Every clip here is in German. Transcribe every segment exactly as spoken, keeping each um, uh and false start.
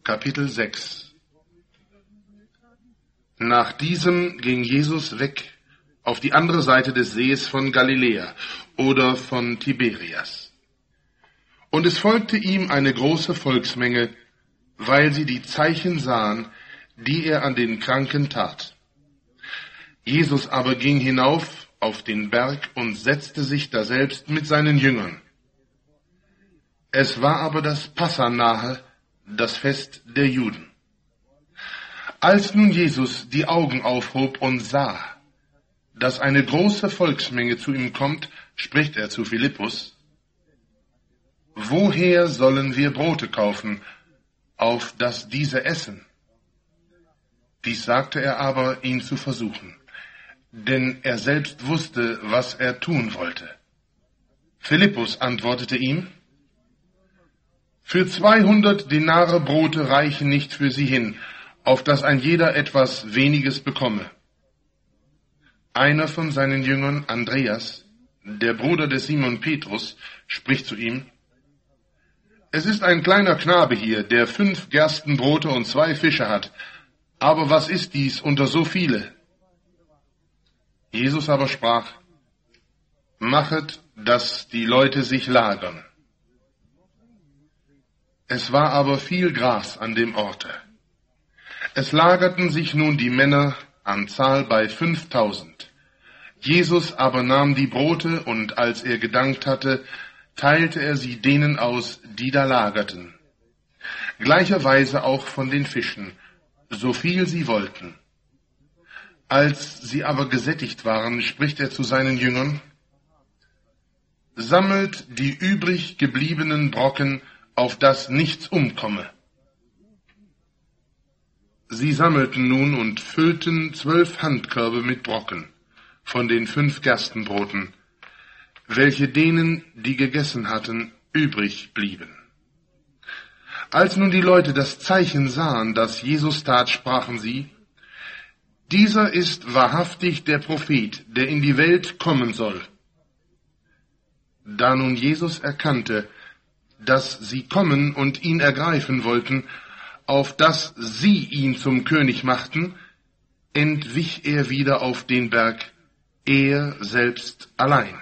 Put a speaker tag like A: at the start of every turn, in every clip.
A: Kapitel sechs. Nach diesem ging Jesus weg auf die andere Seite des Sees von Galiläa oder von Tiberias. Und es folgte ihm eine große Volksmenge, weil sie die Zeichen sahen, die er an den Kranken tat. Jesus aber ging hinauf auf den Berg und setzte sich daselbst mit seinen Jüngern. Es war aber das Passa nahe, das Fest der Juden. Als nun Jesus die Augen aufhob und sah, dass eine große Volksmenge zu ihm kommt, spricht er zu Philippus: Woher sollen wir Brote kaufen, auf dass diese essen? Dies sagte er aber, ihn zu versuchen, denn er selbst wusste, was er tun wollte. Philippus antwortete ihm: Für zweihundert Denare Brote reichen nicht für sie hin, auf dass ein jeder etwas Weniges bekomme. Einer von seinen Jüngern, Andreas, der Bruder des Simon Petrus, spricht zu ihm: Es ist ein kleiner Knabe hier, der fünf Gerstenbrote und zwei Fische hat. Aber was ist dies unter so viele? Jesus aber sprach: Machet, dass die Leute sich lagern. Es war aber viel Gras an dem Orte. Es lagerten sich nun die Männer an Zahl bei fünftausend. Jesus aber nahm die Brote, und als er gedankt hatte, teilte er sie denen aus, die da lagerten. Gleicherweise auch von den Fischen, so viel sie wollten. Als sie aber gesättigt waren, spricht er zu seinen Jüngern: Sammelt die übrig gebliebenen Brocken, auf dass nichts umkomme. Sie sammelten nun und füllten zwölf Handkörbe mit Brocken von den fünf Gerstenbroten, welche denen, die gegessen hatten, übrig blieben. Als nun die Leute das Zeichen sahen, das Jesus tat, sprachen sie: Dieser ist wahrhaftig der Prophet, der in die Welt kommen soll. Da nun Jesus erkannte, dass sie kommen und ihn ergreifen wollten, auf dass sie ihn zum König machten, entwich er wieder auf den Berg, er selbst allein.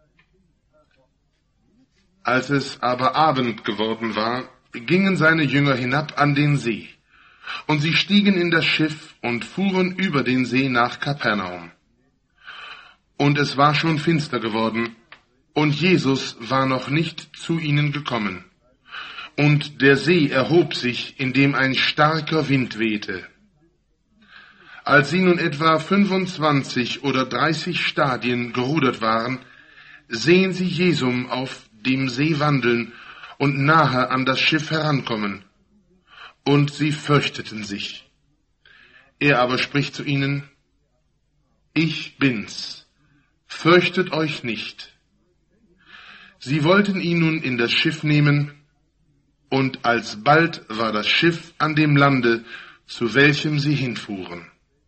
A: Als es aber Abend geworden war, gingen seine Jünger hinab an den See, und sie stiegen in das Schiff und fuhren über den See nach Kapernaum. Und es war schon finster geworden, und Jesus war noch nicht zu ihnen gekommen. Und der See erhob sich, indem ein starker Wind wehte. Als sie nun etwa fünfundzwanzig oder dreißig Stadien gerudert waren, sehen sie Jesum auf dem See wandeln und nahe an das Schiff herankommen. Und sie fürchteten sich. Er aber spricht zu ihnen: Ich bin's, fürchtet euch nicht. Sie wollten ihn nun in das Schiff nehmen, und alsbald war das Schiff an dem Lande, zu welchem sie hinfuhren.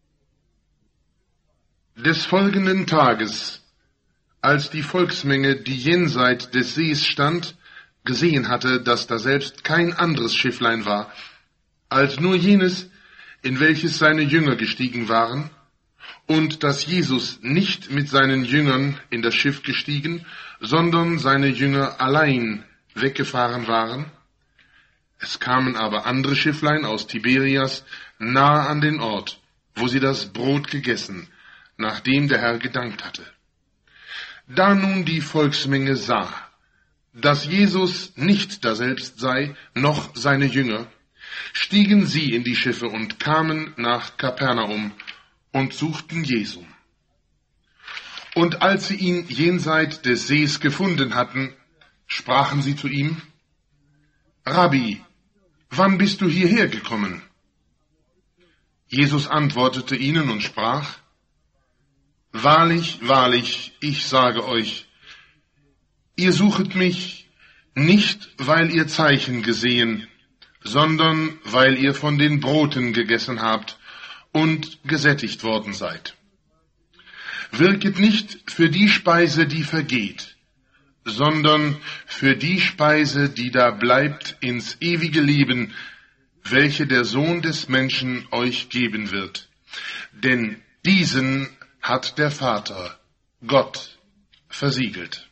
A: Des folgenden Tages, als die Volksmenge, die jenseit des Sees stand, gesehen hatte, dass daselbst kein anderes Schifflein war, als nur jenes, in welches seine Jünger gestiegen waren, und dass Jesus nicht mit seinen Jüngern in das Schiff gestiegen, sondern seine Jünger allein weggefahren waren. Es kamen aber andere Schifflein aus Tiberias nahe an den Ort, wo sie das Brot gegessen, nachdem der Herr gedankt hatte. Da nun die Volksmenge sah, dass Jesus nicht daselbst sei, noch seine Jünger, stiegen sie in die Schiffe und kamen nach Kapernaum und suchten Jesum. Und als sie ihn jenseit des Sees gefunden hatten, sprachen sie zu ihm: Rabbi, wann bist du hierher gekommen? Jesus antwortete ihnen und sprach: Wahrlich, wahrlich, ich sage euch, ihr suchet mich nicht, weil ihr Zeichen gesehen, sondern weil ihr von den Broten gegessen habt und gesättigt worden seid. Wirket nicht für die Speise, die vergeht, sondern für die Speise, die da bleibt ins ewige Leben, welche der Sohn des Menschen euch geben wird. Denn diesen hat der Vater, Gott, versiegelt.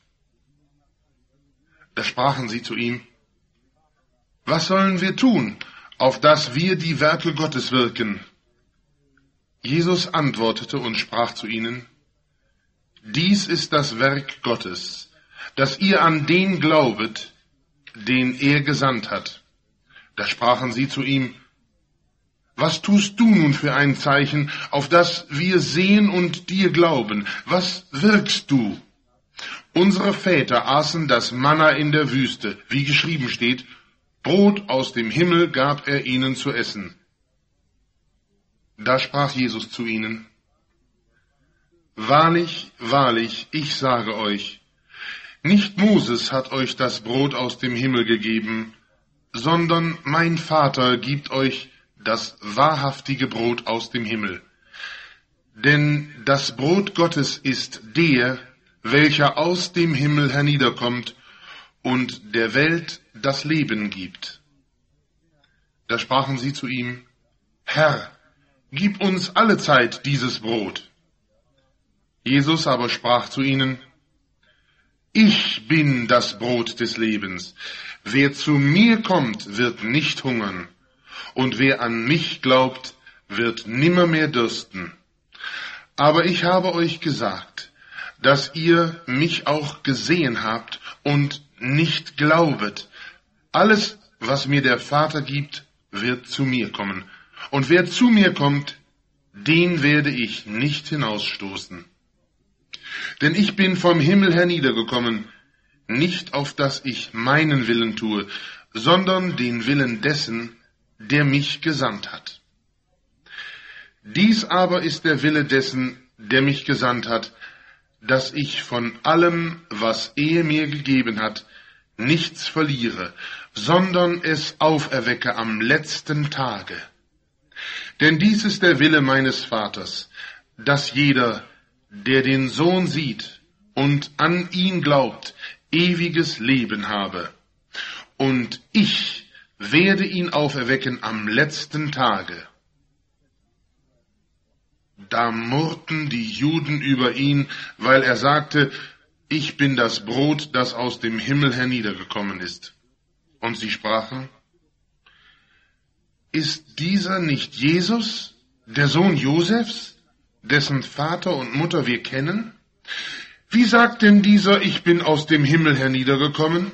A: Da sprachen sie zu ihm: Was sollen wir tun, auf dass wir die Werke Gottes wirken? Jesus antwortete und sprach zu ihnen: Dies ist das Werk Gottes, dass ihr an den glaubet, den er gesandt hat. Da sprachen sie zu ihm: Was tust du nun für ein Zeichen, auf das wir sehen und dir glauben? Was wirkst du? Unsere Väter aßen das Manna in der Wüste, wie geschrieben steht: Brot aus dem Himmel gab er ihnen zu essen. Da sprach Jesus zu ihnen: Wahrlich, wahrlich, ich sage euch, nicht Moses hat euch das Brot aus dem Himmel gegeben, sondern mein Vater gibt euch das wahrhaftige Brot aus dem Himmel. Denn das Brot Gottes ist der, welcher aus dem Himmel herniederkommt und der Welt das Leben gibt. Da sprachen sie zu ihm: Herr, gib uns allezeit dieses Brot. Jesus aber sprach zu ihnen: Ich bin das Brot des Lebens. Wer zu mir kommt, wird nicht hungern, und wer an mich glaubt, wird nimmermehr dürsten. Aber ich habe euch gesagt, dass ihr mich auch gesehen habt und nicht glaubet. Alles, was mir der Vater gibt, wird zu mir kommen. Und wer zu mir kommt, den werde ich nicht hinausstoßen. Denn ich bin vom Himmel herniedergekommen, nicht auf dass ich meinen Willen tue, sondern den Willen dessen, der mich gesandt hat. Dies aber ist der Wille dessen, der mich gesandt hat, dass ich von allem, was er mir gegeben hat, nichts verliere, sondern es auferwecke am letzten Tage. Denn dies ist der Wille meines Vaters, dass jeder, der den Sohn sieht und an ihn glaubt, ewiges Leben habe. Und ich werde ihn auferwecken am letzten Tage. Da murrten die Juden über ihn, weil er sagte: Ich bin das Brot, das aus dem Himmel herniedergekommen ist. Und sie sprachen: Ist dieser nicht Jesus, der Sohn Josefs, dessen Vater und Mutter wir kennen? Wie sagt denn dieser: Ich bin aus dem Himmel herniedergekommen?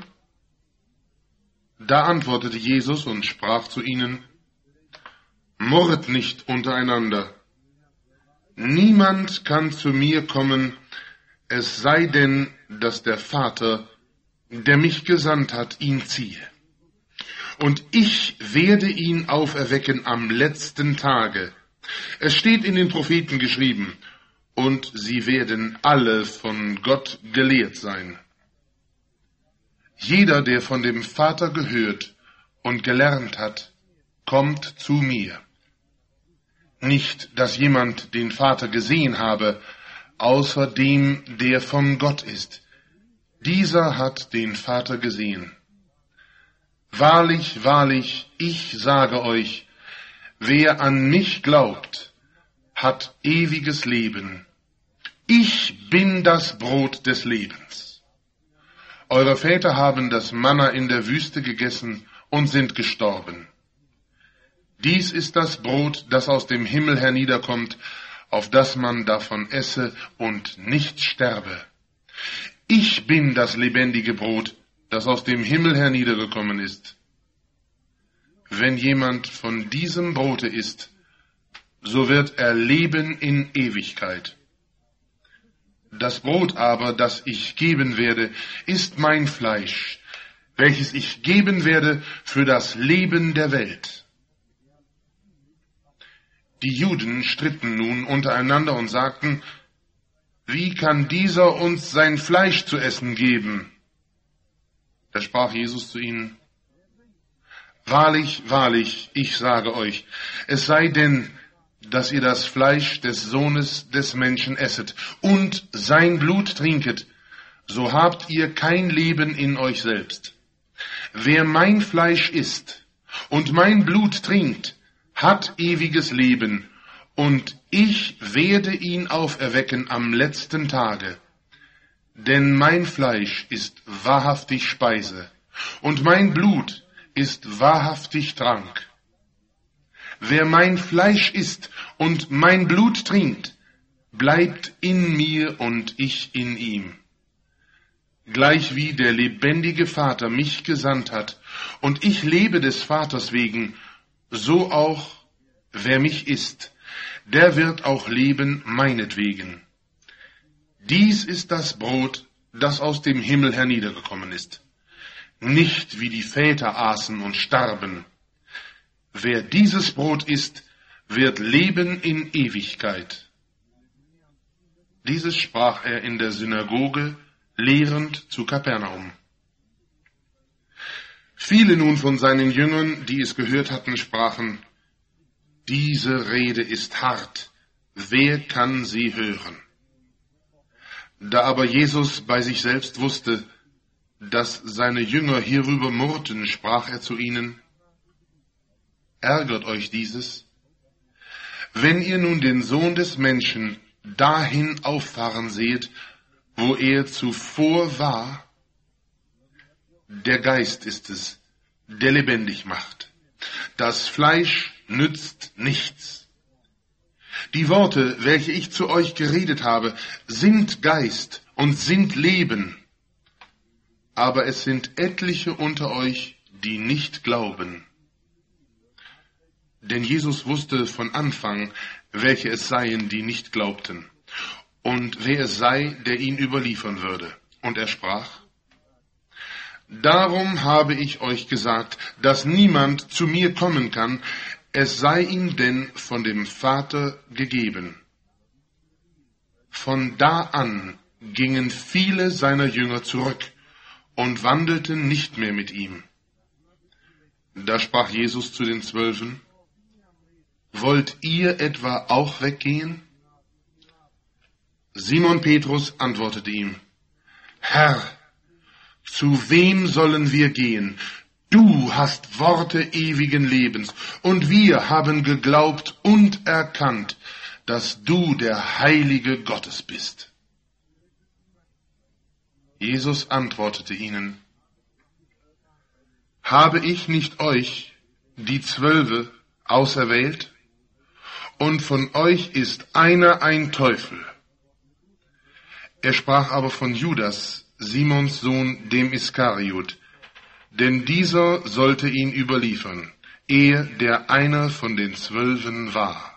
A: Da antwortete Jesus und sprach zu ihnen: Murret nicht untereinander. Niemand kann zu mir kommen, es sei denn, dass der Vater, der mich gesandt hat, ihn ziehe. Und ich werde ihn auferwecken am letzten Tage. Es steht in den Propheten geschrieben: Und sie werden alle von Gott gelehrt sein. Jeder, der von dem Vater gehört und gelernt hat, kommt zu mir. Nicht, dass jemand den Vater gesehen habe, außer dem, der von Gott ist. Dieser hat den Vater gesehen. Wahrlich, wahrlich, ich sage euch, wer an mich glaubt, hat ewiges Leben. Ich bin das Brot des Lebens. Eure Väter haben das Manna in der Wüste gegessen und sind gestorben. Dies ist das Brot, das aus dem Himmel herniederkommt, auf das man davon esse und nicht sterbe. Ich bin das lebendige Brot, das aus dem Himmel herniedergekommen ist. Wenn jemand von diesem Brote isst, so wird er leben in Ewigkeit. Das Brot aber, das ich geben werde, ist mein Fleisch, welches ich geben werde für das Leben der Welt. Die Juden stritten nun untereinander und sagten: Wie kann dieser uns sein Fleisch zu essen geben? Da sprach Jesus zu ihnen: Wahrlich, wahrlich, ich sage euch, es sei denn, dass ihr das Fleisch des Sohnes des Menschen esset und sein Blut trinket, so habt ihr kein Leben in euch selbst. Wer mein Fleisch isst und mein Blut trinkt, hat ewiges Leben, und ich werde ihn auferwecken am letzten Tage. Denn mein Fleisch ist wahrhaftig Speise, und mein Blut ist wahrhaftig Trank. Wer mein Fleisch isst und mein Blut trinkt, bleibt in mir und ich in ihm. Gleichwie der lebendige Vater mich gesandt hat, und ich lebe des Vaters wegen, so auch wer mich isst, der wird auch leben meinetwegen. Dies ist das Brot, das aus dem Himmel herniedergekommen ist. Nicht wie die Väter aßen und starben. Wer dieses Brot isst, wird leben in Ewigkeit. Dieses sprach er in der Synagoge, lehrend zu Kapernaum. Viele nun von seinen Jüngern, die es gehört hatten, sprachen: Diese Rede ist hart, wer kann sie hören? Da aber Jesus bei sich selbst wusste, dass seine Jünger hierüber murrten, sprach er zu ihnen: Ärgert euch dieses? Wenn ihr nun den Sohn des Menschen dahin auffahren seht, wo er zuvor war, der Geist ist es, der lebendig macht. Das Fleisch nützt nichts. Die Worte, welche ich zu euch geredet habe, sind Geist und sind Leben. Aber es sind etliche unter euch, die nicht glauben. Denn Jesus wusste von Anfang, welche es seien, die nicht glaubten, und wer es sei, der ihn überliefern würde. Und er sprach: Darum habe ich euch gesagt, dass niemand zu mir kommen kann, es sei ihm denn von dem Vater gegeben. Von da an gingen viele seiner Jünger zurück und wandelten nicht mehr mit ihm. Da sprach Jesus zu den Zwölfen: Wollt ihr etwa auch weggehen? Simon Petrus antwortete ihm: Herr, zu wem sollen wir gehen? Du hast Worte ewigen Lebens, und wir haben geglaubt und erkannt, dass du der Heilige Gottes bist. Jesus antwortete ihnen: Habe ich nicht euch, die Zwölfe, auserwählt? Und von euch ist einer ein Teufel. Er sprach aber von Judas, Simons Sohn, dem Iskariot, denn dieser sollte ihn überliefern, er, der einer von den Zwölfen war.